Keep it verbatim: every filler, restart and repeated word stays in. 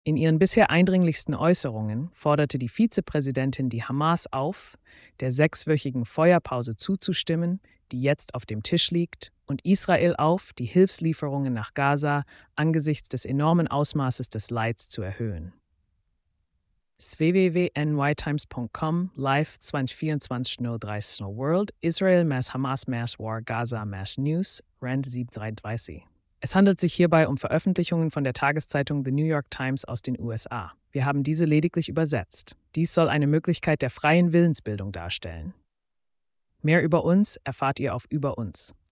In ihren bisher eindringlichsten Äußerungen forderte die Vizepräsidentin die Hamas auf, der sechswöchigen Feuerpause zuzustimmen, die jetzt auf dem Tisch liegt, und Israel auf, die Hilfslieferungen nach Gaza angesichts des enormen Ausmaßes des Leids zu erhöhen. S w w w punkt n y times punkt com, live zwanzig vierundzwanzig null dreißig World, Israel mass Hamas mass War Gaza mass News, Rand sieben dreißig. Es handelt sich hierbei um Veröffentlichungen von der Tageszeitung The New York Times aus den U S A. Wir haben diese lediglich übersetzt. Dies soll eine Möglichkeit der freien Willensbildung darstellen. Mehr über uns erfahrt ihr auf Über uns.